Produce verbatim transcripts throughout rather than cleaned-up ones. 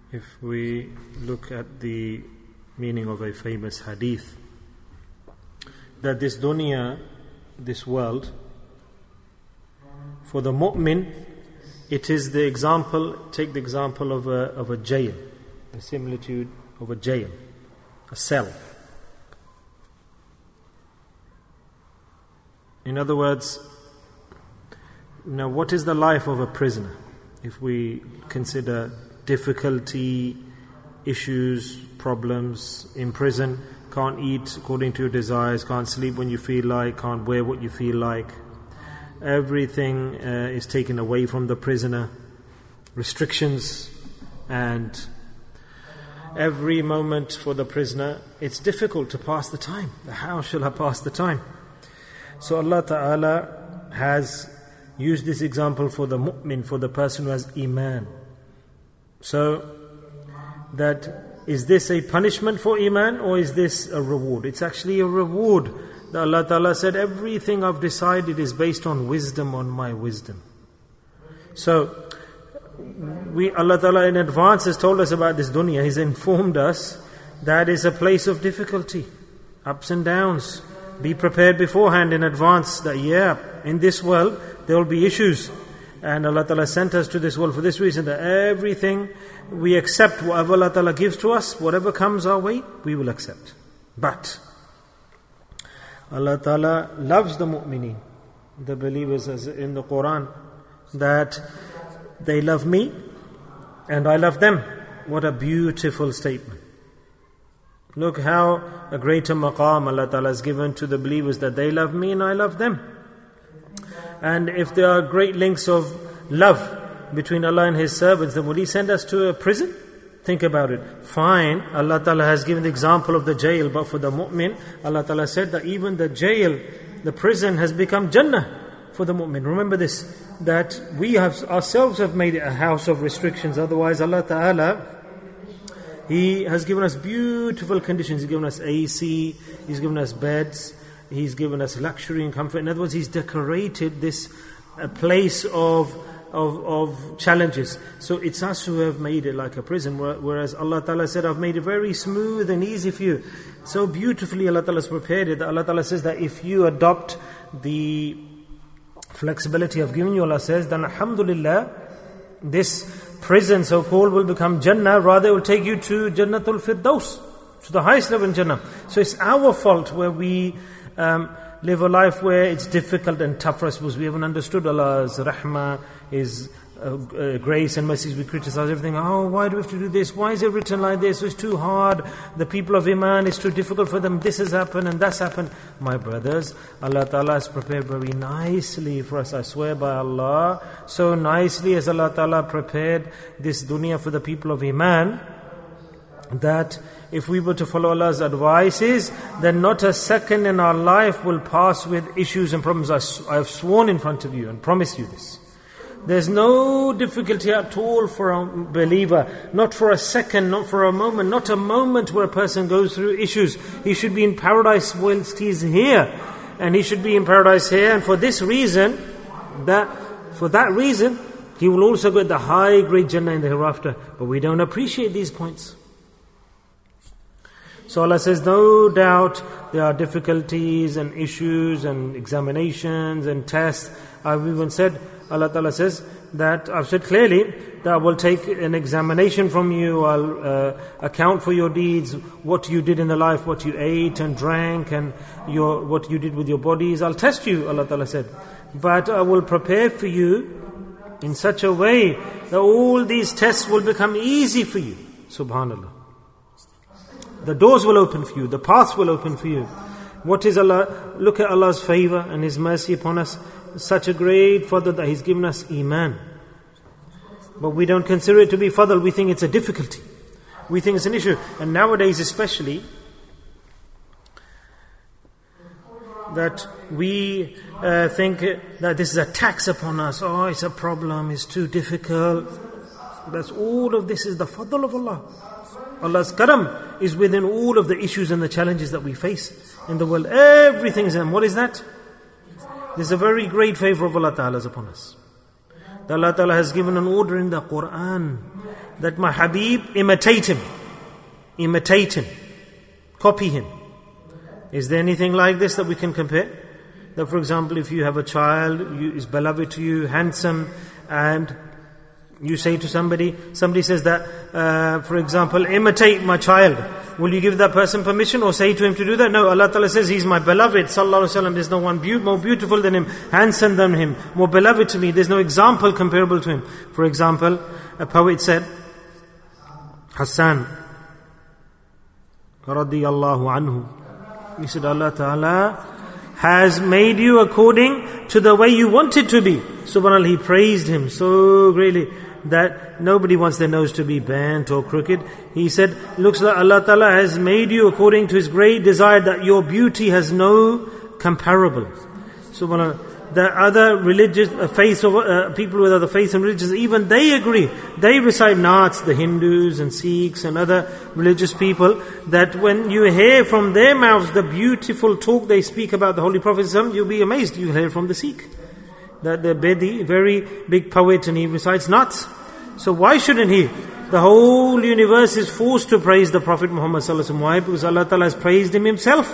If we look at the meaning of a famous hadith, that this dunya, this world, for the mu'min, it is the example, take the example of a, of a jail, a similitude of a jail, a cell. In other words, now what is the life of a prisoner? If we consider difficulty, issues, problems in prison, can't eat according to your desires, can't sleep when you feel like, can't wear what you feel like. Everything uh, is taken away from the prisoner, restrictions, and every moment for the prisoner, it's difficult to pass the time. How shall I pass the time? So Allah Ta'ala has used this example for the mu'min, for the person who has iman. So, that is this a punishment for iman or is this a reward? It's actually a reward. That Allah Ta'ala said, everything I've decided is based on wisdom, on my wisdom. So, we Allah Ta'ala in advance has told us about this dunya. He's informed us that is a place of difficulty, ups and downs. Be prepared beforehand in advance that yeah, in this world there will be issues. And Allah Ta'ala sent us to this world for this reason, that everything we accept, whatever Allah Ta'ala gives to us, whatever comes our way, we will accept. But Allah Ta'ala loves the mu'mineen, the believers, as in the Quran, that they love me and I love them. What a beautiful statement. Look how a greater maqam Allah Ta'ala has given to the believers, that they love me and I love them. And if there are great links of love between Allah and His servants, then will He send us to a prison? Think about it. Fine, Allah Ta'ala has given the example of the jail, but for the mu'min, Allah Ta'ala said that even the jail, the prison has become Jannah for the mu'min. Remember this, that we have ourselves have made it a house of restrictions. Otherwise, Allah Ta'ala, He has given us beautiful conditions. He's given us A C, He's given us beds, He's given us luxury and comfort. In other words, He's decorated this a place of, of of challenges. So it's us who have made it like a prison. Whereas Allah Ta'ala said, I've made it very smooth and easy for you. So beautifully Allah Ta'ala has prepared it. Allah Ta'ala says that if you adopt the flexibility I've given you, Allah says, then alhamdulillah, this prison so-called will become Jannah. Rather it will take you to Jannatul Firdaus, to the highest level in Jannah. So it's our fault where we Um, live a life where it's difficult and tough for us because we haven't understood Allah's rahmah, His uh, uh, grace and mercies. We criticize everything. Oh, why do we have to do this? Why is it written like this? It's too hard. The people of Iman, it's too difficult for them. This has happened and that's happened. My brothers, Allah Ta'ala has prepared very nicely for us. I swear by Allah, so nicely as Allah Ta'ala prepared this dunya for the people of Iman, that if we were to follow Allah's advices, then not a second in our life will pass with issues and problems. I, I have sworn in front of you and promised you this. There's no difficulty at all for a believer, not for a second, not for a moment, not a moment where a person goes through issues. He should be in paradise whilst he's here, and he should be in paradise here. And for this reason, that for that reason, he will also get the high grade Jannah in the hereafter. But we don't appreciate these points. So Allah says, no doubt there are difficulties and issues and examinations and tests. I've even said, Allah Ta'ala says that, I've said clearly that I will take an examination from you, I'll uh, account for your deeds, what you did in the life, what you ate and drank, and your what you did with your bodies. I'll test you, Allah Ta'ala said. But I will prepare for you in such a way that all these tests will become easy for you. Subhanallah. The doors will open for you, the paths will open for you. What is Allah? Look at Allah's favor and His mercy upon us. Such a great fadl that He's given us iman. But we don't consider it to be fadl, we think it's a difficulty. We think it's an issue. And nowadays especially, that we uh, think that this is a tax upon us. Oh, it's a problem, it's too difficult. That's all of this is the fadl of Allah. Allah's karam is within all of the issues and the challenges that we face in the world. Everything is in. What is that? There's a very great favor of Allah Ta'ala upon us. Allah Ta'ala has given an order in the Quran that my Habib, imitate him. Imitate him. Copy him. Is there anything like this that we can compare? That for example, if you have a child, who is beloved to you, handsome, and you say to somebody, somebody says that, uh, for example, imitate my child. Will you give that person permission or say to him to do that? No, Allah Ta'ala says, he's my beloved, sallallahu alaihi wasallam. There's no one be- more beautiful than him, handsome than him, more beloved to me. There's no example comparable to him. For example, a poet said, Hassan, radiyallahu anhu. He said, Allah Ta'ala has made you according to the way you wanted to be. Subhanallah, he praised him so greatly that nobody wants their nose to be bent or crooked. He said, looks like Allah Ta'ala has made you according to His great desire, that your beauty has no comparable. Subhanallah. The other religious uh, faiths of uh, people with other faiths and religions, even they agree. They recite naats, the Hindus and Sikhs and other religious people, that when you hear from their mouths the beautiful talk they speak about the Holy Prophet, you'll be amazed. You'll hear from the Sikh. That the Bedi, very big poet, and he recites naats. So why shouldn't he? The whole universe is forced to praise the Prophet Muhammad sallallahu alaihi wasallam. Why? Because Allah Ta'ala has praised him himself.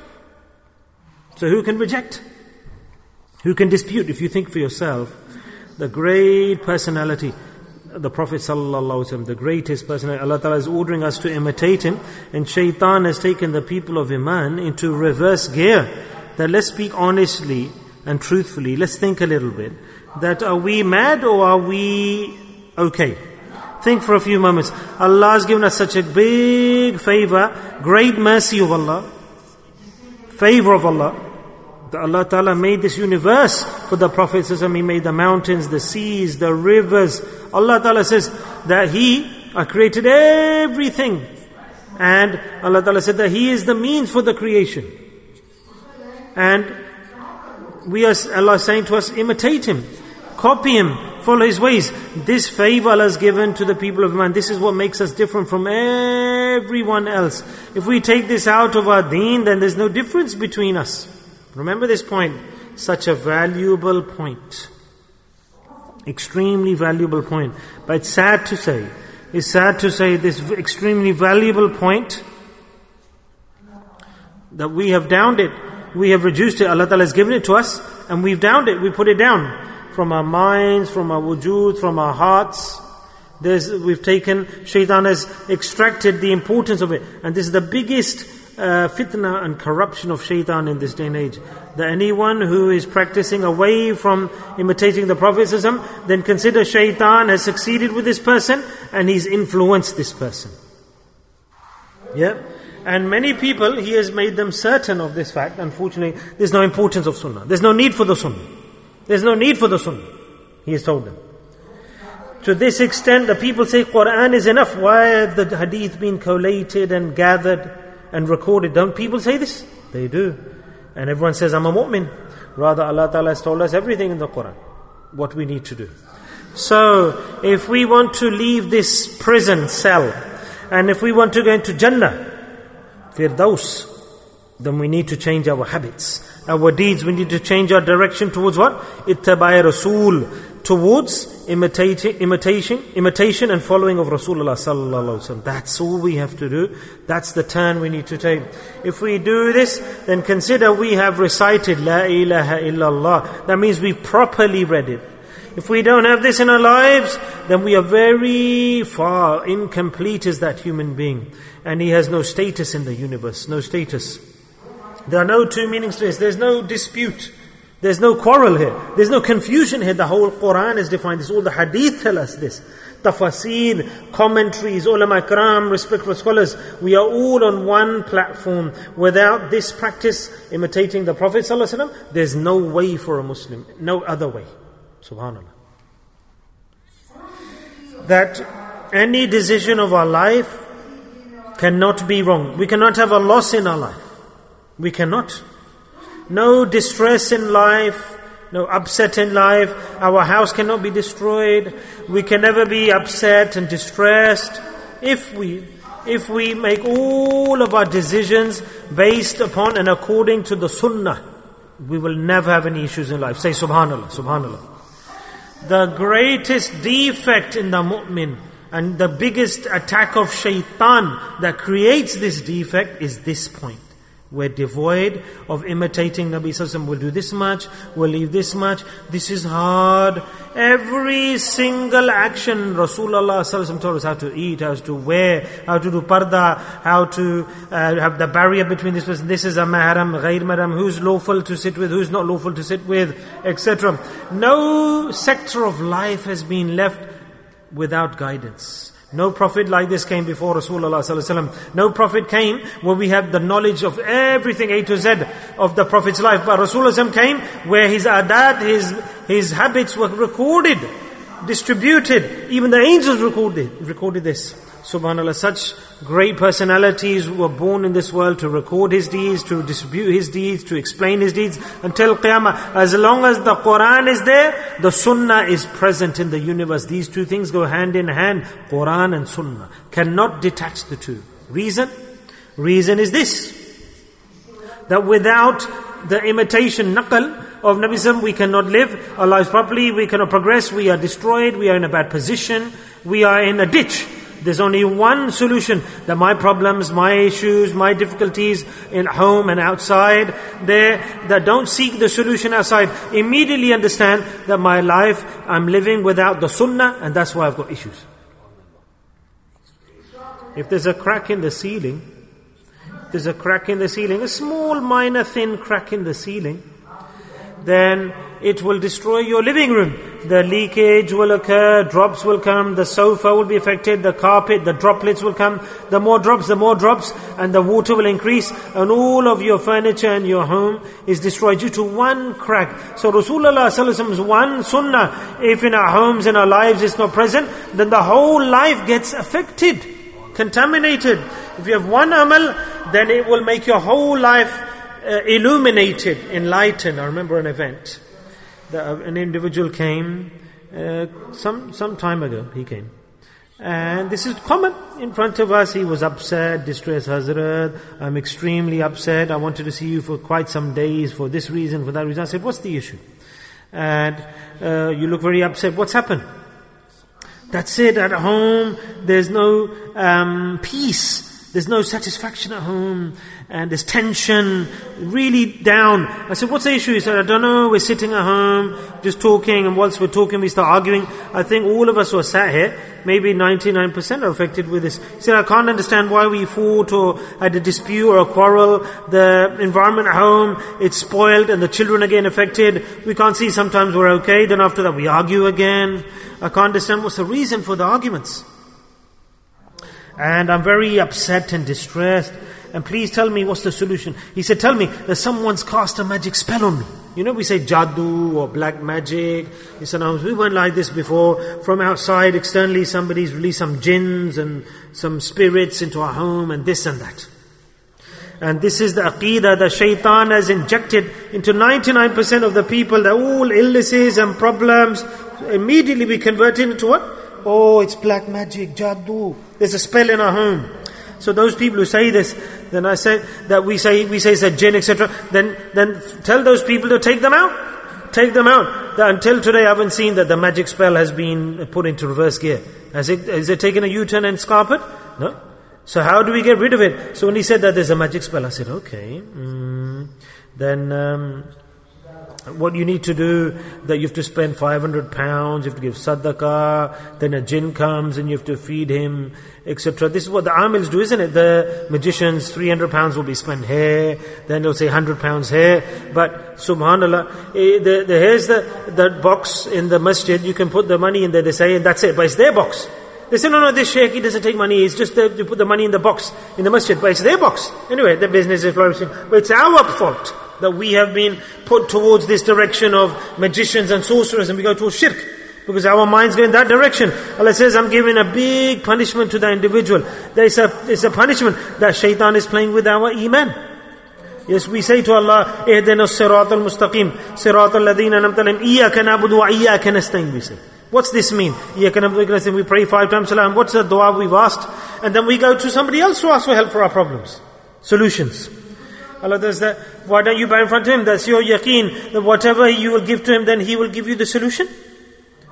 So who can reject? Who can dispute? If you think for yourself, the great personality, the Prophet sallallahu alaihi wasallam, the greatest personality, Allah Ta'ala is ordering us to imitate him, and Shaitan has taken the people of Iman into reverse gear. That let's speak honestly and truthfully, let's think a little bit, that are we mad or are we okay? Think for a few moments. Allah has given us such a big favor, great mercy of Allah, favor of Allah, that Allah Ta'ala made this universe for the Prophet. He made the mountains, the seas, the rivers. Allah Ta'ala says that He created everything. And Allah Ta'ala said that He is the means for the creation. And we are, Allah is saying to us, imitate Him, copy Him, follow His ways. This favor Allah has given to the people of Iman. This is what makes us different from everyone else. If we take this out of our deen, then there's no difference between us. Remember this point, such a valuable point. Extremely valuable point. But it's sad to say, it's sad to say this extremely valuable point, that we have downed it. We have reduced it. Allah Ta'ala has given it to us, and we've downed it. We put it down. From our minds, from our wujood, from our hearts. There's, we've taken, Shaitan has extracted the importance of it. And this is the biggest uh, fitna and corruption of Shaitan in this day and age. That anyone who is practicing away from imitating the Prophet ﷺ, then consider Shaitan has succeeded with this person and he's influenced this person. Yeah? And many people, he has made them certain of this fact. Unfortunately, there's no importance of Sunnah. There's no need for the Sunnah. There's no need for the Sunnah. He has told them. To this extent, the people say Quran is enough. Why have the hadith been collated and gathered and recorded? Don't people say this? They do. And everyone says, I'm a mu'min. Rather, Allah Ta'ala has told us everything in the Quran, what we need to do. So, if we want to leave this prison cell, and if we want to go into Jannah, Firdaus, then we need to change our habits, our deeds. We need to change our direction towards what? Ittabai Rasul, towards imitating, imitation, imitation and following of Rasulullah sallallahu alaihi wasallam. That's all we have to do. That's the turn we need to take. If we do this, then consider we have recited La ilaha illallah. That means we properly read it. If we don't have this in our lives, then we are very far, incomplete is that human being. And he has no status in the universe, no status. There are no two meanings to this. There's no dispute. There's no quarrel here. There's no confusion here. The whole Quran is defined this. All the hadith tell us this. Tafasir, commentaries, ulama ikram, respectful scholars. We are all on one platform. Without this practice, imitating the Prophet ﷺ, there's no way for a Muslim. No other way. Subhanallah. That any decision of our life cannot be wrong. We cannot have a loss in our life. We cannot. No distress in life, no upset in life. Our house cannot be destroyed. We can never be upset and distressed. If we, if we make all of our decisions based upon and according to the Sunnah, we will never have any issues in life. Say Subhanallah, Subhanallah. The greatest defect in the mu'min And the biggest attack of shaitan that creates this defect is this point. We're devoid of imitating Nabi Sallallahu Alaihi Wasallam. We'll do this much, we'll leave this much. This is hard. Every single action, Rasulullah Sallallahu Alaihi Wasallam told us how to eat, how to wear, how to do parda, how to uh, have the barrier between this person. This is a mahram, ghair mahram, who's lawful to sit with, who's not lawful to sit with, et cetera. No sector of life has been left without guidance. No prophet like this came before Rasulullah Sallallahu Alaihi Wasallam. No prophet came where we had the knowledge of everything A to Z of the Prophet's life. But Rasulullah came where his adat, his, his habits were recorded, distributed. Even the angels recorded, recorded this. Subhanallah, such great personalities were born in this world to record his deeds, to distribute his deeds, to explain his deeds until Qiyamah. As long as the Quran is there, the Sunnah is present in the universe. These two things go hand in hand. Quran and Sunnah. Cannot detach the two. Reason? Reason is this. That without the imitation, naqal, of Nabi Sallallahu Alaihi Wasallam, we cannot live our lives properly, we cannot progress, we are destroyed, we are in a bad position, we are in a ditch. There's only one solution, that my problems, my issues, my difficulties in home and outside, there, that don't seek the solution outside. Immediately understand that my life, I'm living without the sunnah, and that's why I've got issues. If there's a crack in the ceiling, there's a crack in the ceiling, a small, minor, thin crack in the ceiling, then it will destroy your living room. The leakage will occur, drops will come, the sofa will be affected, the carpet, the droplets will come. The more drops, the more drops, and the water will increase, and all of your furniture and your home is destroyed due to one crack. So Rasulullah Sallallahu Alaihi Wasallam's one sunnah, if in our homes, in our lives it's not present, then the whole life gets affected, contaminated. If you have one amal, then it will make your whole life uh, illuminated, enlightened. I remember an event. The, an individual came uh, some some time ago. He came, and this is common in front of us. He was upset, distressed. Hazrat, I'm extremely upset. I wanted to see you for quite some days for this reason, for that reason. I said, what's the issue? And uh, you look very upset. What's happened? That's it. At home, there's no um, peace. There's no satisfaction at home, and there's tension, really down. I said, what's the issue? He said, I don't know, we're sitting at home, just talking, and whilst we're talking, we start arguing. I think all of us who are sat here, maybe ninety-nine percent are affected with this. He said, I can't understand why we fought or had a dispute or a quarrel. The environment at home, it's spoiled, and the children again affected. We can't see, sometimes we're okay, then after that we argue again. I can't understand what's the reason for the arguments. And I'm very upset and distressed. And please tell me what's the solution. He said, tell me that someone's cast a magic spell on me. You know, we say jadoo or black magic. He said, no, we weren't like this before. From outside, externally, somebody's released some jinns and some spirits into our home and this and that. And this is the aqeedah that shaitan has injected into ninety-nine percent of the people, that all illnesses and problems immediately be converted into what? Oh, it's black magic, jadoo. There's a spell in our home. So those people who say this, then I said that we say we say it's a jinn, et cetera. Then then tell those people to take them out, take them out. That until today, I haven't seen that the magic spell has been put into reverse gear. Has it? Has it taken a U-turn and scarpered? No. So how do we get rid of it? So when he said that there's a magic spell, I said, okay. Mm, then. Um, What you need to do, that you have to spend five hundred pounds, you have to give sadaqah, then a jinn comes and you have to feed him, et cetera. This is what the amils do, isn't it? The magicians, three hundred pounds will be spent here, then they'll say one hundred pounds here. But subhanallah, eh, the, the, here's the, the box in the masjid, you can put the money in there, they say, and that's it. But it's their box. They say, no, no, this sheikh, he doesn't take money, it's just that you put the money in the box, in the masjid, but it's their box. Anyway, the business is flourishing. But it's our fault that we have been put towards this direction of magicians and sorcerers, and we go towards shirk, because our minds go in that direction. Allah says, I'm giving a big punishment to the individual. There is a, it's a punishment that shaitan is playing with our iman. Yes, we say to Allah, Ihdina as-sirata al-mustaqim, sirata alladhina an'amta alayhim, iyyaka na'budu wa iyyaka nasta'in, we say. What's this mean? Iyyaka na'budu wa iyyaka nasta'in, we pray five times salam. What's the dua we've asked? And then we go to somebody else to ask for help for our problems, solutions. Allah does that. Why don't you bow in front of Him? That's your yaqeen, that whatever you will give to Him, then He will give you the solution.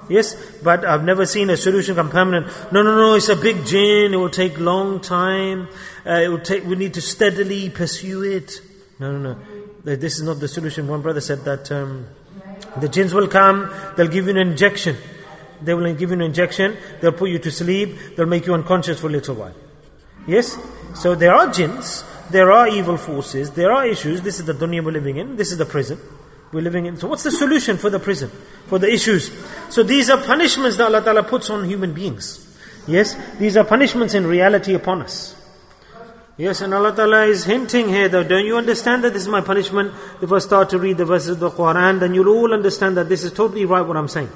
Yes, but I've never seen a solution come permanent. No, no, no, it's a big jinn, it will take long time, uh, it will take, we need to steadily pursue it. No, no, no, this is not the solution. One brother said that um, the jinns will come, they'll give you an injection. They will give you an injection, they'll put you to sleep, they'll make you unconscious for a little while. Yes? So there are jinns, there are evil forces, there are issues. This is the dunya we're living in, this is the prison we're living in. So what's the solution for the prison, for the issues? So these are punishments that Allah Ta'ala puts on human beings. Yes, these are punishments in reality upon us. Yes, and Allah Ta'ala is hinting here that, don't you understand that this is my punishment? If I start to read the verses of the Quran, then you'll all understand that this is totally right what I'm saying.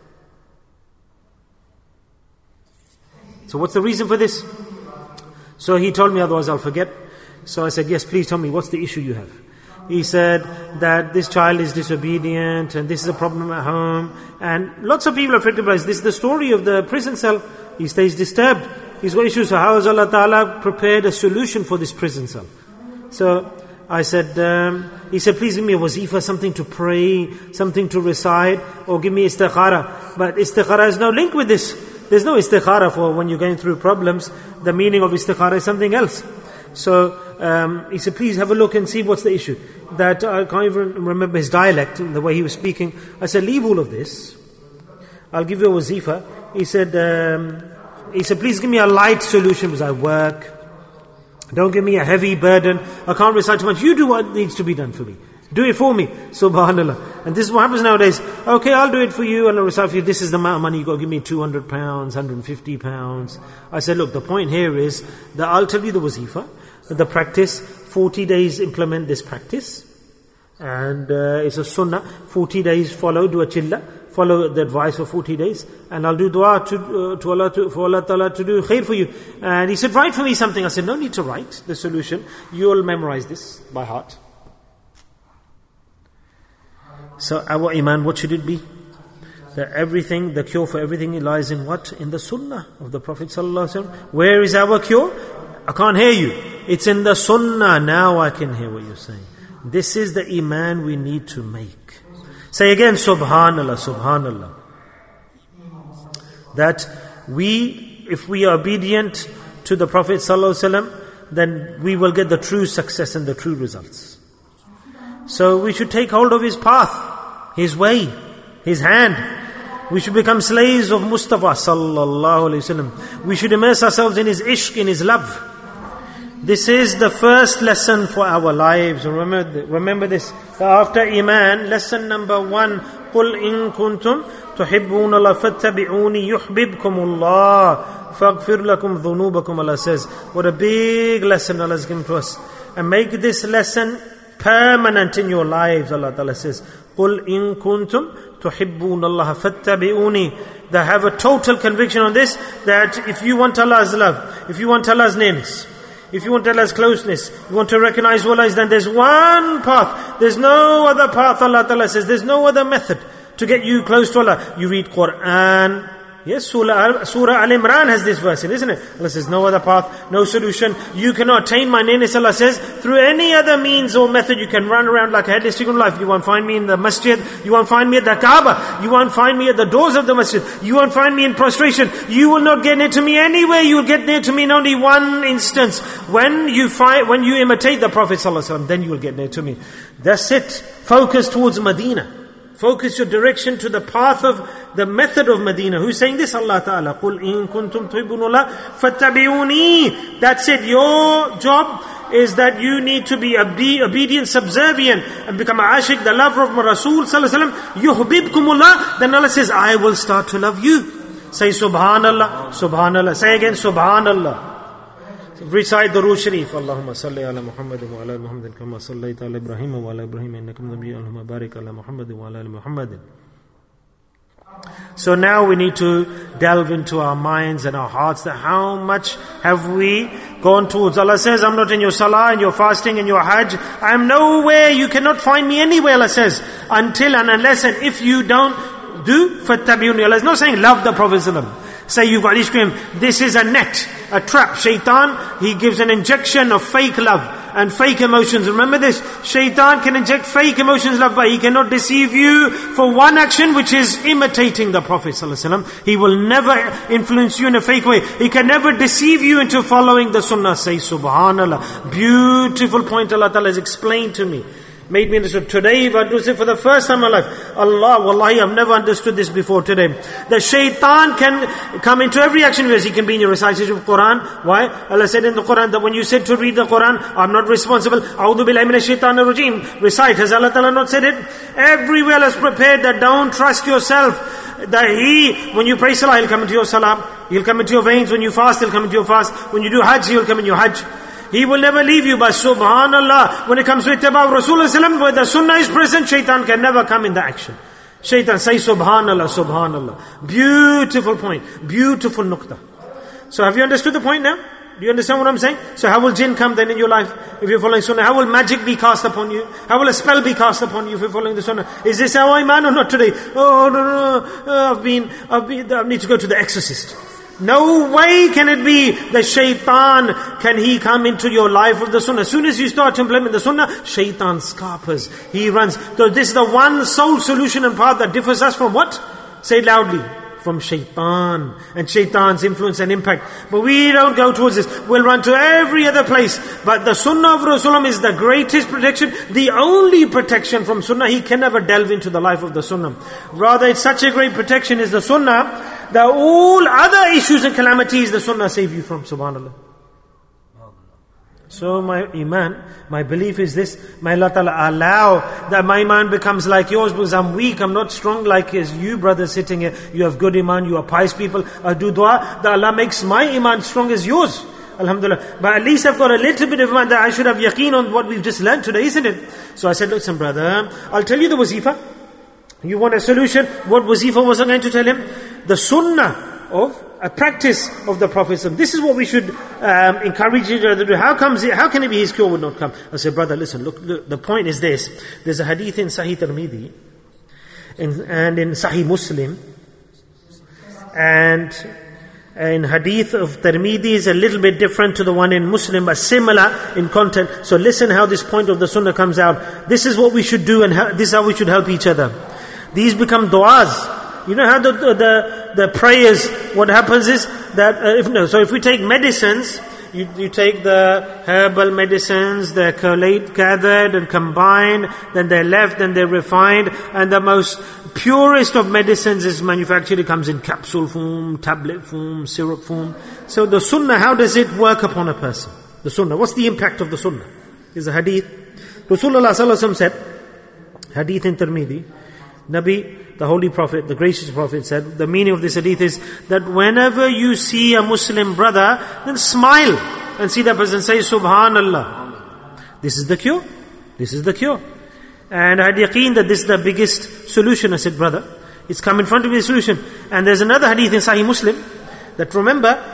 So what's the reason for this? So he told me, otherwise I'll forget. So I said, yes, please tell me, what's the issue you have? He said that this child is disobedient and this is a problem at home. And lots of people have affected by this. This is the story of the prison cell. He stays disturbed. He's got issues. So how has Allah Ta'ala prepared a solution for this prison cell? So I said, um, he said, please give me a wazifa, something to pray, something to recite, or give me istikhara. But istikhara has no link with this. There's no istikhara for when you're going through problems. The meaning of istikhara is something else. So um, he said, please have a look and see what's the issue. That I can't even remember his dialect, the way he was speaking. I said, leave all of this. I'll give you a wazifa. He said, um, he said, please give me a light solution because I work. Don't give me a heavy burden. I can't recite too much. You do what needs to be done for me. Do it for me. Subhanallah. And this is what happens nowadays. Okay, I'll do it for you and I'll recite for you. This is the amount of money. You've got to give me two hundred pounds, one hundred fifty pounds. I said, look, the point here is that I'll tell you the wazifa, the practice. forty days implement this practice. And uh, it's a sunnah. forty days follow, do a chilla. Follow the advice for forty days. And I'll do dua to, uh, to Allah, to, for Allah Ta'ala to do khair for you. And he said, write for me something. I said, no need to write the solution. You'll memorize this by heart. So our iman, what should it be? That everything, the cure for everything lies in what? In the sunnah of the Prophet ﷺ. Where is our cure? I can't hear you. It's in the sunnah. Now I can hear what you're saying. This is the iman we need to make. Say again, subhanallah, subhanallah. That we, if we are obedient to the Prophet ﷺ, then we will get the true success and the true results. So we should take hold of his path, his way, his hand. We should become slaves of Mustafa sallallahu alaihi wasallam. We should immerse ourselves in his ishq, in his love. This is the first lesson for our lives. Remember, remember this. After Iman, lesson number one, قُلْ إِن كُنْتُمْ تُحِبُّونَ اللَّهَ فَاتَّبِعُونِي يُحْبِبْكُمُ اللَّهِ فَاغْفِرْ لَكُمْ ذُنُوبَكُمْ. Allah says, what a big lesson Allah has given to us. And make this lesson permanent in your lives. Allah Ta'ala says, قُلْ إِن كُنْتُمْ تُحِبُّونَ اللَّهَ فَاتَّبِعُونِي. They have a total conviction on this, that if you want Allah's love, if you want Allah's names, if you want Allah's closeness, you want to recognize who Allah is, then there's one path. There's no other path. Allah Ta'ala says, there's no other method to get you close to Allah. You read Quran. Yes, Surah, Surah Al-Imran has this verse in, isn't it? Allah says, no other path, no solution. You cannot attain my nearness, Allah says, through any other means or method. You can run around like a headless chicken life. You won't find me in the masjid. You won't find me at the Kaaba. You won't find me at the doors of the masjid. You won't find me in prostration. You will not get near to me anywhere. You will get near to me in only one instance. When you find, when you imitate the Prophet ﷺ, then you will get near to me. That's it. Focus towards Medina. Focus your direction to the path of the method of Medina. Who's saying this? Allah Ta'ala. قُلْ إِن كُنْتُمْ تُحِبُّونَ اللَّهَ فَاتَّبِعُونِي. That's it. Your job is that you need to be obedient, subservient, and become a ashik, the lover of Rasul Sallallahu Alaihi Wasallam. يُحْبِبْكُمُ. Then Allah says, I will start to love you. Say Subhanallah, Subhanallah. Say again, Subhanallah. Recite the Durood Sharif. Allahumma salli ala Muhammadin wa ala Muhammadin kama sallaita ala Ibrahim wa ala Ibrahim innaka hamidun majid. Allahumma barik ala Muhammadin wa ala Muhammadin. So now we need to delve into our minds and our hearts, that how much have we gone towards. Allah says, I'm not in your salah and your fasting and your hajj. I am nowhere. You cannot find me anywhere, Allah says, until and unless and if you don't do fattabi'uni. Allah is not saying love the Prophet ﷺ. Say you've got ishq. This is a net, a trap. Shaitan, he gives an injection of fake love. and fake emotions. Remember this, shaitan can inject fake emotions, love, but he cannot deceive you for one action, which is imitating the Prophet ﷺ. He will never influence you in a fake way. He can never deceive you into following the sunnah. Say subhanallah. Beautiful point Allah Ta'ala has explained to me. Made me understand. Today, if I do say for the first time in my life, Allah, wallahi, I've never understood this before today. The shaitan can come into every action of yours. He can be in your recitation of Quran. Why? Allah said in the Quran that when you said to read the Quran, I'm not responsible. A'udhu billahi minash shaitanir rajim. Recite. Has Allah Ta'ala not said it? Everywhere Allah has prepared that. Don't trust yourself. That He, when you pray salah, He'll come into your salah. He'll come into your veins. When you fast, He'll come into your fast. When you do hajj, He'll come in your hajj. He will never leave you, but subhanallah, when it comes to ittiba' Rasulullah, where the sunnah is present, shaitan can never come in the action. Shaitan, say subhanallah, subhanallah. Beautiful point, beautiful nuqta. So have you understood the point now? Do you understand what I'm saying? So how will jinn come then in your life if you're following sunnah? How will magic be cast upon you? How will a spell be cast upon you if you're following the sunnah? Is this our iman or not today? Oh no, no, no. Oh, I've been, I've been, I need to go to the exorcist. No way can it be the shaitan, can he come into your life of the sunnah. As soon as you start to implement the sunnah, shaitan scarpers. He runs. So this is the one sole solution and path that differs us from what? Say it loudly. From shaitan and shaitan's influence and impact. But we don't go towards this. We'll run to every other place. But the sunnah of Rasulullah is the greatest protection, the only protection from sunnah. He can never delve into the life of the sunnah. Rather, it's such a great protection is the sunnah, that all other issues and calamities the sunnah save you from, subhanallah. So my iman, my belief is this, may Allah Ta'ala allow that my iman becomes like yours, because I'm weak, I'm not strong like as you brothers sitting here. You have good iman, you are pious people. I do dua that Allah makes my iman strong as yours. Alhamdulillah. But at least I've got a little bit of iman that I should have yaqeen on what we've just learned today, isn't it? So I said, listen brother, I'll tell you the wazifa. You want a solution? What wazifa was I going to tell him? The sunnah of a practice of the Prophet. This is what we should um, encourage each other to do. How comes it, how can it be his cure would not come? I said, brother, listen, look, look, the point is this. There's a hadith in Sahih Tirmidhi in, and in Sahih Muslim. And in hadith of Tirmidhi is a little bit different to the one in Muslim, but similar in content. So listen how this point of the sunnah comes out. This is what we should do, and how, this is how we should help each other. These become du'as. You know how the the the prayers, what happens is that uh, if no, so if we take medicines, you you take the herbal medicines, they're collate, gathered and combined, then they're left, then they're refined, and the most purest of medicines is manufactured. It comes in capsule form, tablet form, syrup form. So the sunnah, how does it work upon a person? The sunnah, what's the impact of the sunnah? Is a hadith. Rasulullah sallallahu alaihi wasallam said, hadith in Tirmidhi, Nabi, the Holy Prophet, the gracious Prophet said, the meaning of this hadith is that whenever you see a Muslim brother, then smile and see that person, say Subhanallah. This is the cure. This is the cure. And I had yaqeen that this is the biggest solution. I said, brother, it's come in front of me, the solution. And there's another hadith in Sahih Muslim that remember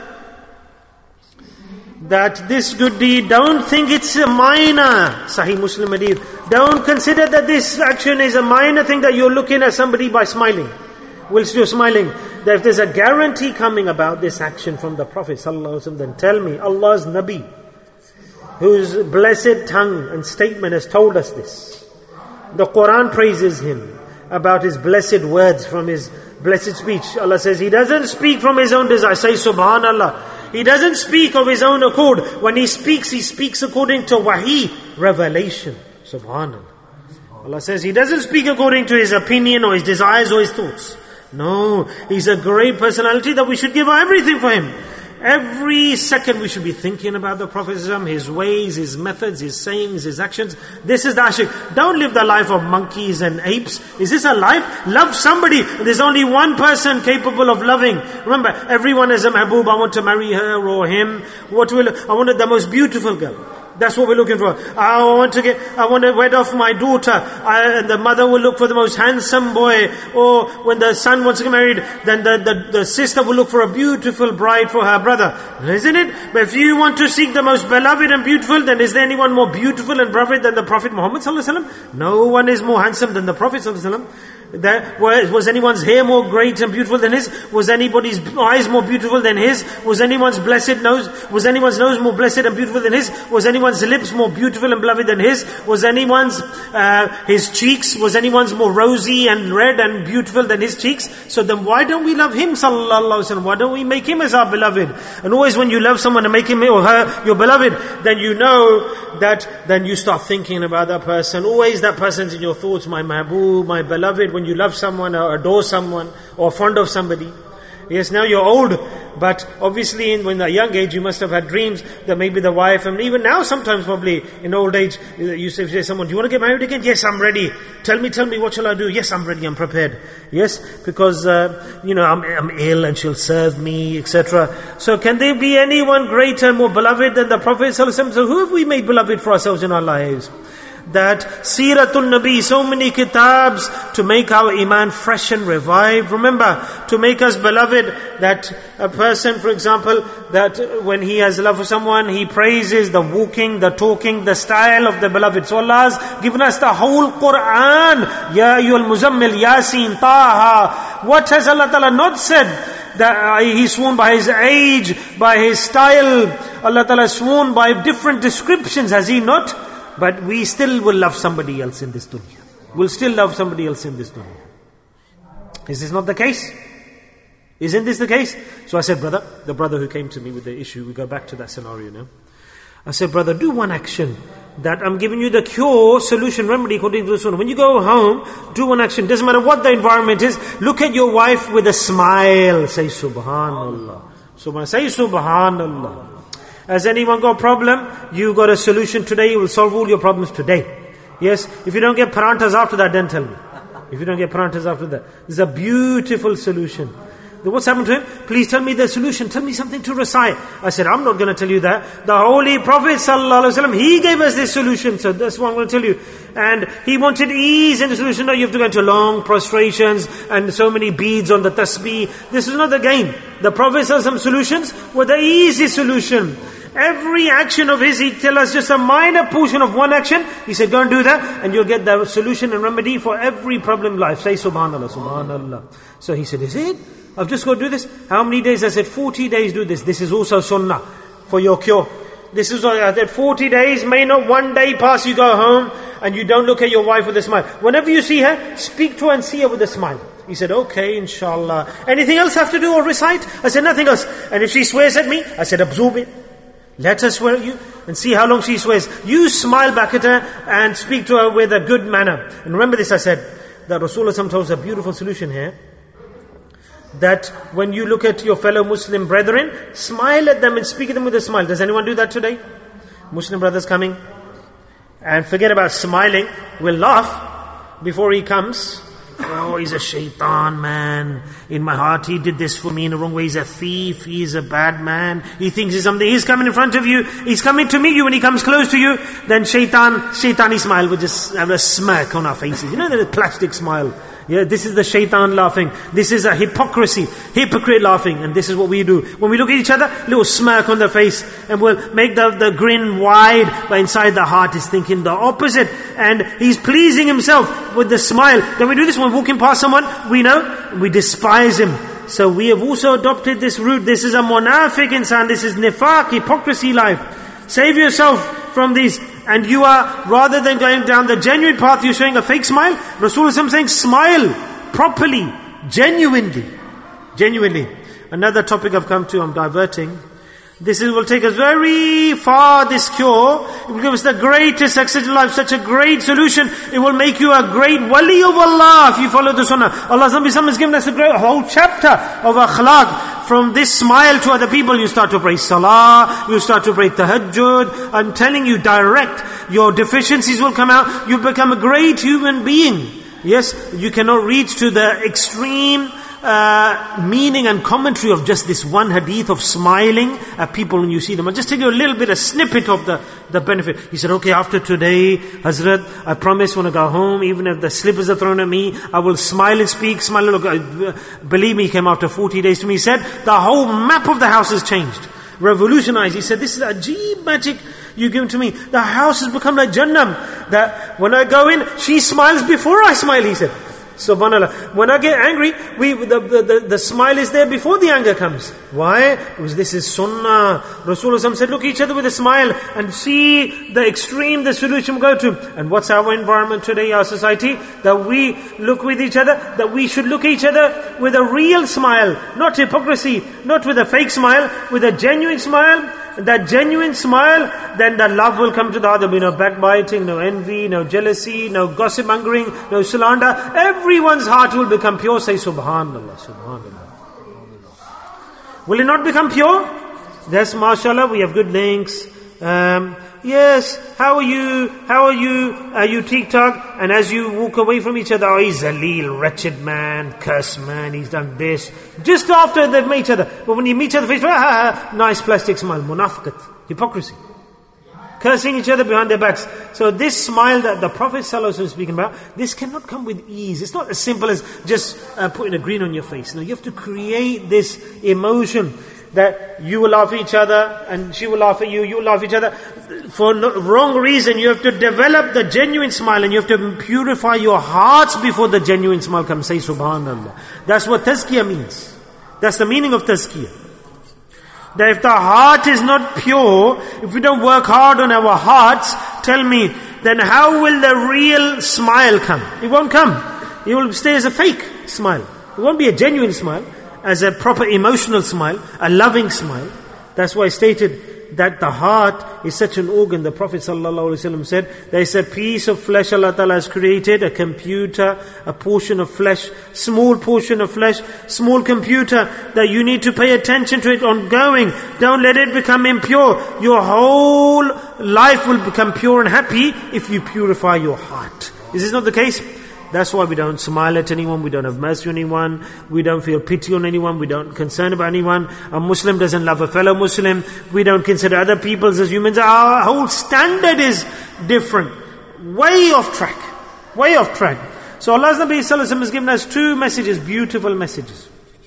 that this good deed, don't think it's a minor, Sahih Muslim hadith. Don't consider that this action is a minor thing, that you're looking at somebody by smiling. Whilst you're smiling, that if there's a guarantee coming about this action from the Prophet ﷺ, then tell me, Allah's Nabi, whose blessed tongue and statement has told us this. The Quran praises him about his blessed words from his blessed speech. Allah says, He doesn't speak from His own desire. Say Subhanallah. He doesn't speak of His own accord. When He speaks, He speaks according to wahi, revelation. Subhanallah. Allah says He doesn't speak according to His opinion or His desires or His thoughts. No, He's a great personality that we should give everything for Him. Every second we should be thinking about the Prophet, his ways, his methods, his sayings, his actions. This is the ashik. Don't live the life of monkeys and apes. Is this a life? Love somebody. There's only one person capable of loving. Remember, everyone is a mahbub. I want to marry her or him. What will I wanted the most beautiful girl. That's what we're looking for. I want to get, I want to wed off my daughter. I, and the mother will look for the most handsome boy. Or when the son wants to get married, then the, the, the sister will look for a beautiful bride for her brother. Isn't it? But if you want to seek the most beloved and beautiful, then is there anyone more beautiful and beloved than the Prophet Muhammad sallallahu alaihi wasallam? No one is more handsome than the Prophet sallallahu alaihi wasallam. That, was anyone's hair more great and beautiful than his? Was anybody's eyes more beautiful than his? Was anyone's blessed nose, was anyone's nose more blessed and beautiful than his? Was anyone's lips more beautiful and beloved than his? Was anyone's, uh, his cheeks, was anyone's more rosy and red and beautiful than his cheeks? So then why don't we love him, sallallahu alaihi wasallam? Why don't we make him as our beloved? And always when you love someone and make him or her your beloved, then you know that, then you start thinking about that person. Always that person's in your thoughts, my mahbub, my beloved. When you love someone or adore someone or fond of somebody. Yes, now you're old, but obviously in, when at a young age you must have had dreams that maybe the wife, and even now sometimes probably in old age, you say to someone, do you want to get married again? Yes, I'm ready. Tell me, tell me, what shall I do? Yes, I'm ready, I'm prepared. Yes, because, uh, you know, I'm, I'm ill and she'll serve me, et cetera. So can there be anyone greater, more beloved than the Prophet ﷺ? So who have we made beloved for ourselves in our lives? That Siratul Nabi, so many kitabs to make our iman fresh and revived. Remember, to make us beloved, that a person, for example, that when he has love for someone, he praises the walking, the talking, the style of the beloved. So Allah has given us the whole Quran. Ya ayyuhal muzammil, Yasin, Taha. What has Allah Ta'ala not said? That He sworn by His age, by His style. Allah Ta'ala sworn by different descriptions, has He not? But we still will love somebody else in this dunya. We'll still love somebody else in this dunya. Is this not the case? Isn't this the case? So I said, brother, the brother who came to me with the issue, we go back to that scenario now. I said, brother, do one action. That I'm giving you the cure, solution, remedy according to the Sunnah. When you go home, do one action. Doesn't matter what the environment is. Look at your wife with a smile. Say Subhanallah. Subhanallah. Say Subhanallah. Has anyone got a problem? You got a solution today, you will solve all your problems today. Yes? If you don't get parantas after that, then tell me. If you don't get parantas after that. This is a beautiful solution. What's happened to him? Please tell me the solution. Tell me something to recite. I said, I'm not going to tell you that. The Holy Prophet sallallahu alaihi wasallam, he gave us this solution. So that's what I'm going to tell you. And he wanted ease in the solution. No, you have to go into long prostrations and so many beads on the tasbih. This is not the game. The Prophet sallallahu alaihi wasallam solutions were the easy solution. Every action of his, he'd tell us just a minor portion of one action. He said, go and do that, and you'll get the solution and remedy for every problem in life. Say Subhanallah, Subhanallah. So he said, is it? I've just got to do this. How many days? I said, forty days do this. This is also sunnah for your cure. This is what I said, forty days, may not one day pass, you go home, and you don't look at your wife with a smile. Whenever you see her, speak to her and see her with a smile. He said, okay, inshallah. Anything else have to do or recite? I said, nothing else. And if she swears at me, I said, absorb it. Let her swear at you and see how long she swears. You smile back at her and speak to her with a good manner. And remember this, I said, that Rasulullah told us a beautiful solution here. That when you look at your fellow Muslim brethren, smile at them and speak at them with a smile. Does anyone do that today? Muslim brothers coming and forget about smiling. We'll laugh before he comes. Oh, he's a shaitan, man. In my heart, he did this for me in the wrong way. He's a thief. He's a bad man. He thinks he's something. He's coming in front of you. He's coming to meet you. When he comes close to you, then shaitan, shaitani smile would just have a smirk on our faces. You know, the plastic smile. Yeah, this is the shaitan laughing. This is a hypocrisy, hypocrite laughing. And this is what we do. When we look at each other, little smirk on the face, and we'll make the, the grin wide, but inside the heart is thinking the opposite. And he's pleasing himself with the smile. Then we do this when we're walking past someone, we know, we despise him. So we have also adopted this route. This is a munafiq insan. This is nifaq, hypocrisy life. Save yourself from these. And you are, rather than going down the genuine path, you're showing a fake smile. Rasulullah saying, smile properly, genuinely. Genuinely. Another topic I've come to, I'm diverting. This is, will take us very far, this cure. It will give us the greatest success in life, such a great solution. It will make you a great wali of Allah if you follow the sunnah. Allah's Nabi has given us a great whole chapter of akhlaq. From this smile to other people, you start to pray salah, you start to pray tahajjud. I'm telling you, direct, your deficiencies will come out. You become a great human being. Yes, you cannot reach to the extreme uh, meaning and commentary of just this one hadith of smiling at people when you see them. I'll just take you a little bit, a snippet of the, the benefit. He said, okay, after today, Hazrat, I promise when I go home, even if the slippers are thrown at me, I will smile and speak, smile and look. Believe me, he came after forty days to me. He said, the whole map of the house has changed. Revolutionized. He said, this is ajib magic you give to me. The house has become like Jannah. That when I go in, she smiles before I smile, he said. Subhanallah. When I get angry, we the, the, the, the smile is there before the anger comes. Why? Because this is sunnah. Rasulullah said, look at each other with a smile and see the extreme the solution will go to. And what's our environment today, our society? That we look with each other, that we should look at each other with a real smile, not hypocrisy, not with a fake smile, with a genuine smile. That genuine smile, then the love will come to the heart. There will be no backbiting, no envy, no jealousy, no gossip mongering, no slander. Everyone's heart will become pure. Say Subhanallah, Subhanallah. Will it not become pure? Yes, mashallah, we have good links. Um, yes, how are you? How are you? Are you TikTok? And as you walk away from each other, oh, he's a little wretched man, cursed man, he's done this. Just after they've met each other. But when you meet each other face to face, ah, ah, nice plastic smile, munafiqat, hypocrisy. Cursing each other behind their backs. So this smile that the Prophet ﷺ is speaking about, this cannot come with ease. It's not as simple as just uh, putting a grin on your face. No, you have to create this emotion that you will laugh at each other and she will laugh at you, you will laugh at each other. For no, wrong reason, you have to develop the genuine smile and you have to purify your hearts before the genuine smile comes. Say Subhanallah. That's what tazkiyah means. That's the meaning of tazkiyah. That if the heart is not pure, if we don't work hard on our hearts, tell me, then how will the real smile come? It won't come. It will stay as a fake smile. It won't be a genuine smile. As a proper emotional smile, a loving smile. That's why I stated that the heart is such an organ. The Prophet ﷺ said, there is a piece of flesh Allah Ta'ala has created, a computer, a portion of flesh, small portion of flesh, small computer, that you need to pay attention to it ongoing. Don't let it become impure. Your whole life will become pure and happy if you purify your heart. Is this not the case? That's why we don't smile at anyone, we don't have mercy on anyone, we don't feel pity on anyone, we don't concern about anyone. A Muslim doesn't love a fellow Muslim, we don't consider other people as humans. Our whole standard is different. Way off track. Way off track. So Allah's Nabi Sallallahu Alaihi Wasallam has given us two messages, beautiful messages.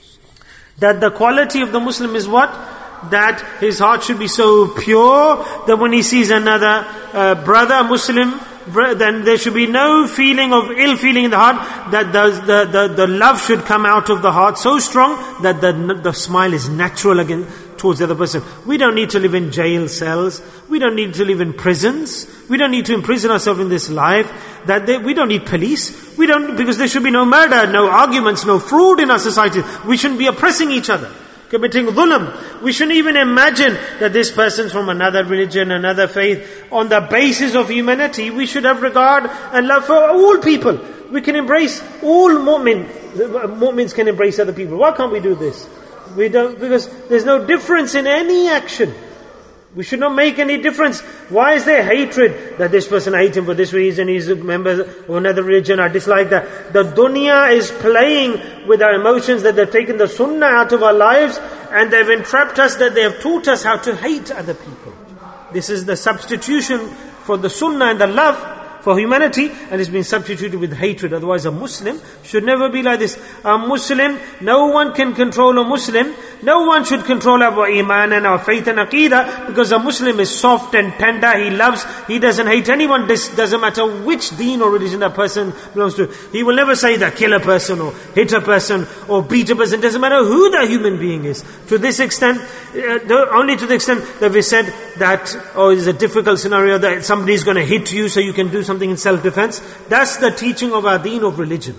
That the quality of the Muslim is what? That his heart should be so pure that when he sees another uh, brother, Muslim, then there should be no feeling of ill feeling in the heart, that the, the, the, the love should come out of the heart so strong that the, the smile is natural again towards the other person. We don't need to live in jail cells. We don't need to live in prisons. We don't need to imprison ourselves in this life. That they, we don't need police. We don't, because there should be no murder, no arguments, no fraud in our society. We shouldn't be oppressing each other, committing dhulm. We shouldn't even imagine that this person's from another religion, another faith. On the basis of humanity, we should have regard and love for all people. We can embrace all mu'min. Mu'mins can embrace other people. Why can't we do this? We don't, because there's no difference in any action. We should not make any difference. Why is there hatred? That this person hates him for this reason, he's a member of another religion, I dislike that. The dunya is playing with our emotions, that they've taken the sunnah out of our lives, and they've entrapped us, that they have taught us how to hate other people. This is the substitution for the sunnah and the love for humanity, and it's been substituted with hatred. Otherwise a Muslim should never be like this. A Muslim, no one can control a Muslim. No one should control our iman and our faith and aqidah, because a Muslim is soft and tender, he loves, he doesn't hate anyone. This doesn't matter which deen or religion that person belongs to. He will never say that kill a person or hit a person or beat a person. It doesn't matter who the human being is. To this extent, uh, only to the extent that we said that, oh, it's a difficult scenario that somebody is going to hit you so you can do something in self-defense. That's the teaching of our deen of religion.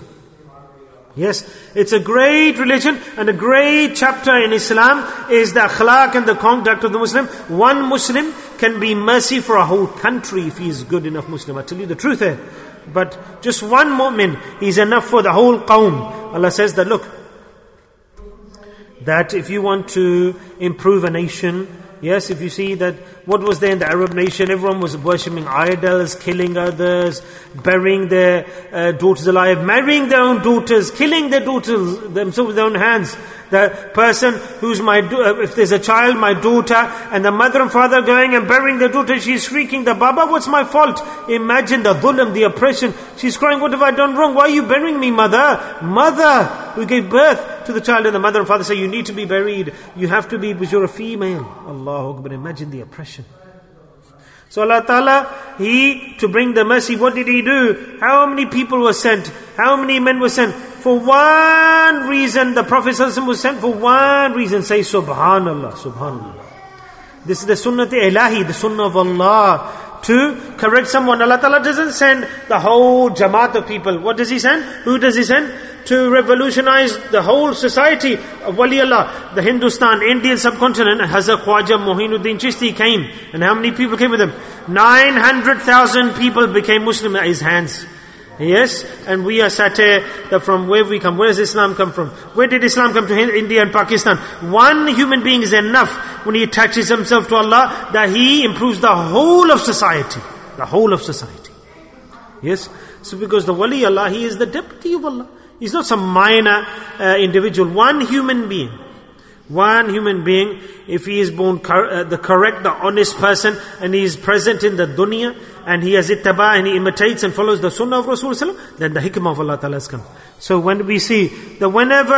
Yes, it's a great religion, and a great chapter in Islam is the akhlaq and the conduct of the Muslim. One Muslim can be mercy for a whole country if he is good enough Muslim. I tell you the truth here. But just one mu'min is enough for the whole qawm. Allah says that, look, that if you want to improve a nation, yes, if you see that what was there in the Arab nation, everyone was worshipping idols, killing others, burying their uh, daughters alive, marrying their own daughters, killing their daughters themselves with their own hands. The person who's my, if there's a child, my daughter, and the mother and father going and burying their daughter, she's shrieking, the Baba, what's my fault? Imagine the dhulm, the oppression. She's crying, what have I done wrong? Why are you burying me, mother? Mother, who gave birth to the child, and the mother and father say, you need to be buried. You have to be, because you're a female. Allahu Akbar, imagine the oppression. So Allah Ta'ala, He, to bring the mercy, what did He do? How many people were sent? How many men were sent? For one reason, the Prophet ﷺ was sent for one reason. Say Subhanallah, Subhanallah. This is the Sunnah Ilahi, the Sunnah of Allah. To correct someone. Allah Ta'ala doesn't send the whole Jamaat of people. What does He send? Who does He send? To revolutionize the whole society of Wali Allah. The Hindustan, Indian subcontinent, Hazrat Khwaja Mohinuddin Chishti came. And how many people came with him? nine hundred thousand people became Muslim at his hands. Yes, and we are sat here, that from where we come, where does Islam come from? Where did Islam come to India and Pakistan? One human being is enough when he attaches himself to Allah, that he improves the whole of society. The whole of society. Yes, so because the Wali Allah, he is the deputy of Allah. He's not some minor uh, individual. One human being. One human being, if he is born cor- uh, the correct, the honest person, and he is present in the dunya, and he has ittaba, and he imitates and follows the sunnah of Rasulullah, then the hikmah of Allah Ta'ala has come. So when we see that whenever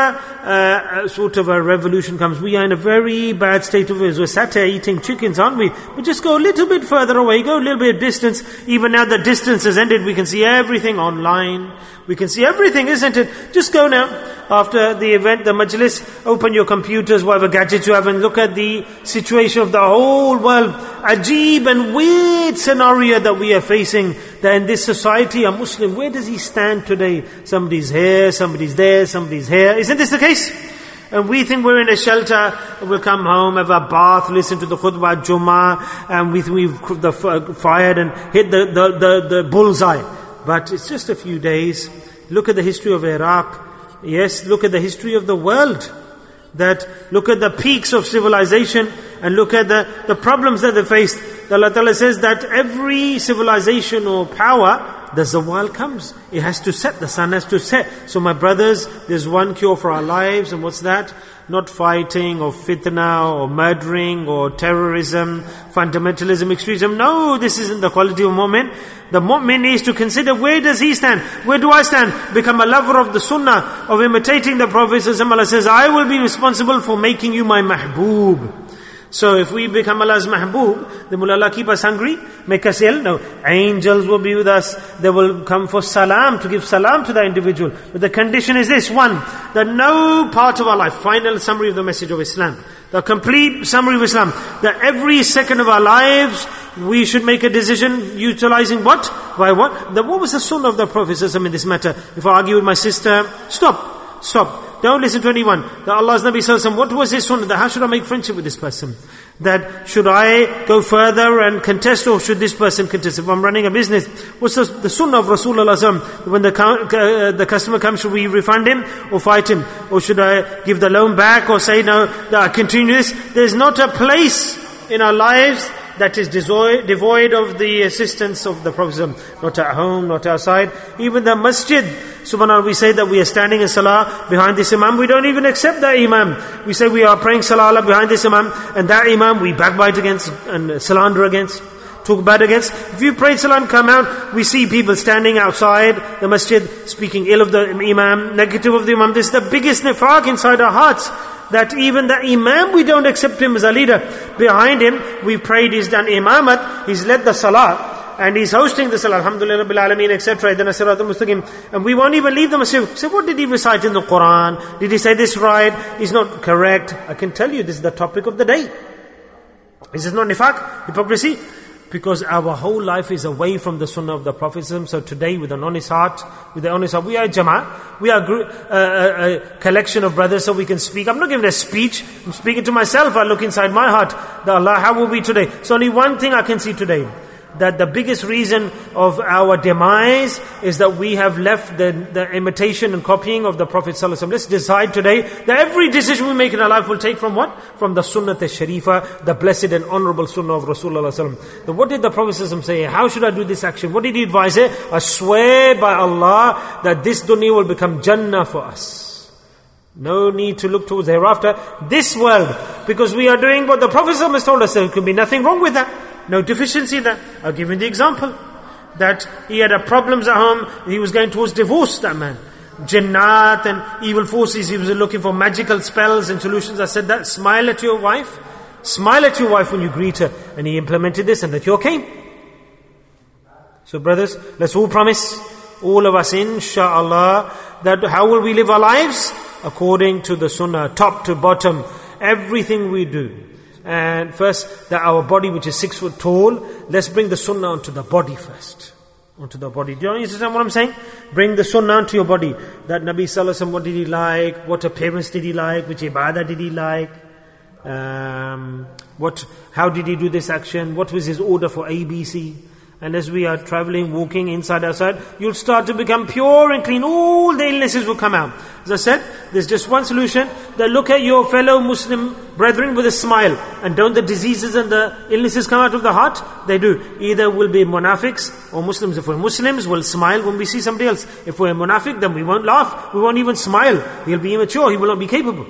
uh, sort of a revolution comes, we are in a very bad state of affairs. We're sat here eating chickens, aren't we? But just go a little bit further away, go a little bit of distance. Even now the distance has ended, we can see everything online. We can see everything, isn't it? Just go now, after the event, the majlis, open your computers, whatever gadgets you have, and look at the situation of the whole world. Ajib and weird scenario that we are facing, that in this society, a Muslim, where does he stand today? Somebody's here, somebody's there, somebody's here. Isn't this the case? And we think we're in a shelter, we'll come home, have a bath, listen to the khutbah, Jummah, and we think we've the fired and hit the, the, the, the bullseye. But it's just a few days. Look at the history of Iraq. Yes, look at the history of the world. That look at the peaks of civilization and look at the, the problems that they faced. Allah Ta'ala says that every civilization or power, the zawal comes. It has to set, the sun has to set. So my brothers, there's one cure for our lives, and what's that? Not fighting or fitna or murdering or terrorism, fundamentalism, extremism. No, this isn't the quality of mu'min. The mu'min is to consider, where does he stand? Where do I stand? Become a lover of the sunnah, of imitating the Prophet. Allah says, I will be responsible for making you my mahboob. So if we become Allah's mahboob, then will Allah keep us hungry? Make us ill? No. Angels will be with us. They will come for salam, to give salam to the individual. But the condition is this, one, that no part of our life, final summary of the message of Islam, the complete summary of Islam, that every second of our lives, we should make a decision utilizing what? By what? That what was the sunnah of the Prophet in this matter? If I argue with my sister, stop, stop. Don't listen to anyone. That Allah's Nabi Sallallahu Alaihi Wasallam, what was his sunnah? That how should I make friendship with this person? That should I go further and contest, or should this person contest? If I'm running a business, what's the, the sunnah of Rasulullah Sallallahu Alaihi Wasallam? When the, uh, the customer comes, should we refund him or fight him? Or should I give the loan back or say no, that I continue this? There's not a place in our lives that is devoid of the assistance of the Prophet. Not at home, not outside. Even the masjid, subhanAllah, we say that we are standing in salah behind this imam. We don't even accept that imam. We say we are praying salah behind this imam, and that imam we backbite against and slander against, talk bad against. If you pray salah and come out, we see people standing outside the masjid speaking ill of the imam, negative of the imam. This is the biggest nifaq inside our hearts. That even the imam, we don't accept him as a leader. Behind him, we prayed, he's done imamat, he's led the salah, and he's hosting the salah, alhamdulillah, rabbil alameen, et cetera. And we won't even leave the masjid. Say, what did he recite in the Quran? Did he say this right? He's not correct. I can tell you, this is the topic of the day. This is not nifaq, hypocrisy. Because our whole life is away from the sunnah of the Prophet. So today, with an honest heart, with the honest heart, we are a jama'ah. We are a, group, uh, a, a collection of brothers, so we can speak. I'm not giving a speech. I'm speaking to myself. I look inside my heart. That Allah, how will we today? So only one thing I can see today. That the biggest reason of our demise is that we have left the, the imitation and copying of the Prophet Sallallahu Alaihi Wasallam. Let's decide today that every decision we make in our life will take from what? From the Sunnah al-Sharifa, the blessed and honorable Sunnah of Rasulullah Sallallahu Alaihi Wasallam. Then what did the Prophet Sallallahu Alaihi Wasallam say? How should I do this action? What did he advise? I swear by Allah that this dunya will become Jannah for us. No need to look towards hereafter. This world, because we are doing what the Prophet Sallallahu Alaihi Wasallam has told us, there could be nothing wrong with that. No deficiency in that. I'll give you the example. That he had a problems at home. He was going towards divorce, that man. Jinnat and evil forces. He was looking for magical spells and solutions. I said that. Smile at your wife. Smile at your wife when you greet her. And he implemented this, and the cure came. So brothers, let's all promise, all of us inshallah, that how will we live our lives? According to the sunnah, top to bottom, everything we do. And first, that our body which is six foot tall, let's bring the sunnah onto the body first. Onto the body. Do you understand what I'm saying? Bring the sunnah onto your body. That Nabi Sallallahu Alaihi Wasallam, what did he like? What appearance did he like? Which ibadah did he like? Um, what? How did he do this action? What was his order for A B C? And as we are traveling, walking inside, outside, you'll start to become pure and clean. All the illnesses will come out. As I said, there's just one solution. That look at your fellow Muslim brethren with a smile. And don't the diseases and the illnesses come out of the heart? They do. Either we'll be munafiqs or Muslims. If we're Muslims, we'll smile when we see somebody else. If we're munafiq, then we won't laugh. We won't even smile. He'll be immature. He will not be capable.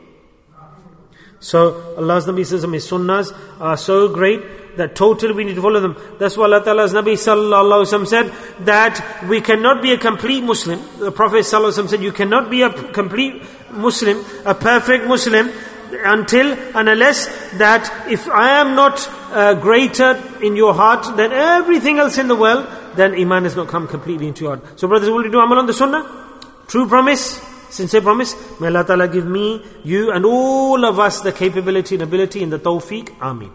So Allah's Nabi says, his sunnahs are so great that totally we need to follow them. That's why Allah Ta'ala's Nabi Sallallahu Alaihi Wasallam said that we cannot be a complete Muslim. The Prophet Sallallahu Alaihi Wasallam said, you cannot be a complete Muslim, a perfect Muslim, until and unless that if I am not uh, greater in your heart than everything else in the world, then Iman has not come completely into your heart. So brothers, will you do amal on the sunnah? True promise, sincere promise. May Allah Ta'ala give me, you and all of us the capability and ability and the tawfiq. Ameen.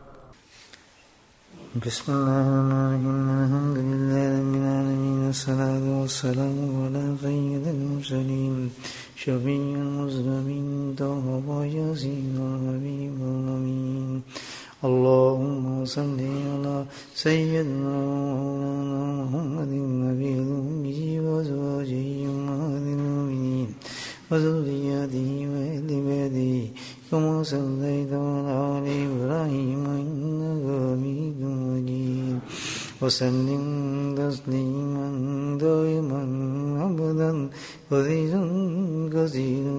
بسم الله الرحمن الرحيم الحمد لله رب العالمين والصلاة والسلام على سيد المرسلين شفيع المذنبين طه وياسين الحبيب الأمين اللهم صل على سيدنا ومولانا محمد النبي الأمي وأزواجه أمهات المؤمنين وذرياته وأهل بيته كما صليت على آل إبراهيم إنك حميد مجيد وسلم تسليما دائما أبدا كثيرا كثيرا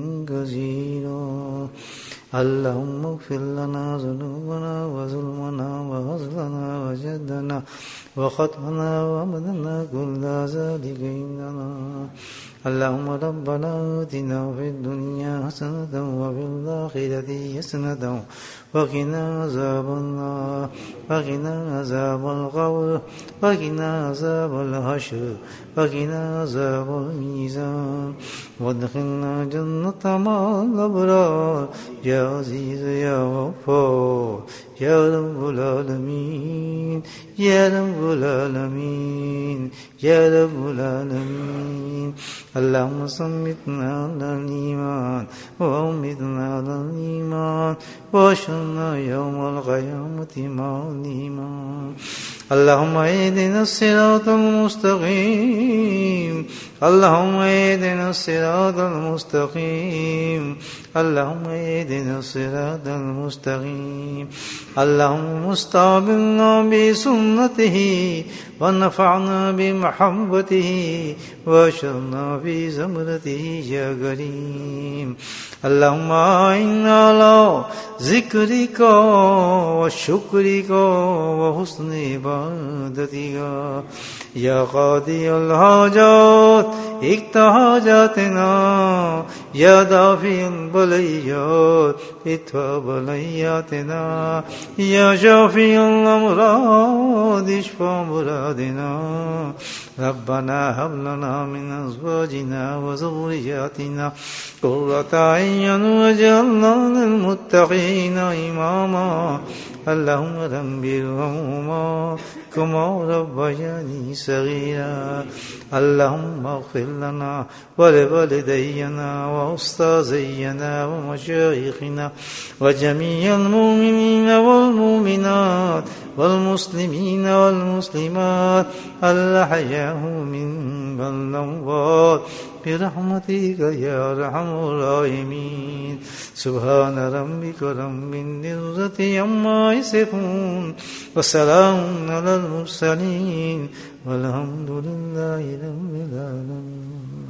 كثيرا اللهم اغفر لنا ذنوبنا وظلمنا وهزلنا وجدنا وخطأنا وأمدنا كل ذلك عندنا اللهم ربنا آتنا في الدنيا حسنة وفي الآخرة حسنة وقنا عذاب النار وقنا عذاب القبر وقنا عذاب الحشر وقنا عذاب الميزان وادخلنا جنة مع الأبرار يا عزيز يا غفار يا رب العالمين يا رب العالمين يا رب العالمين اللهم صمتنا على الإيمان وأمتنا على الإيمان واشرنا يوم القيامة مع الإيمان اللهم اهدنا الصراط المستقيم اللهم اهدنا الصراط المستقيم اللهم اهدنا الصراط المستقيم اللهم استعملنا بسنته ونفعنا بمحبته واشرنا في زمرته يا كريم اللهم أعنا على ذكرك وشكرك وحسن عبادتك يا قاضي الحاجات اقض حاجاتنا يا دافع البليات ادفع بلياتنا يا شافي الأمراض اشفى مرادنا ربنا هب لنا من أزواجنا وذرياتنا قرة أعين واجعلنا للمتقين إماما اللهم ربهم كما ربياني صغيرا اللهم اغفر لنا ولوالدينا وأستاذينا ومشايخنا وجميع المؤمنين والمؤمنات والمسلمين والمسلمات الأحياء منهم والأموات برحمتك يا أرحم الراحمين سبحان ربك رب العزة عما يصفون وسلام على المرسلين والحمد لله رب العالمين.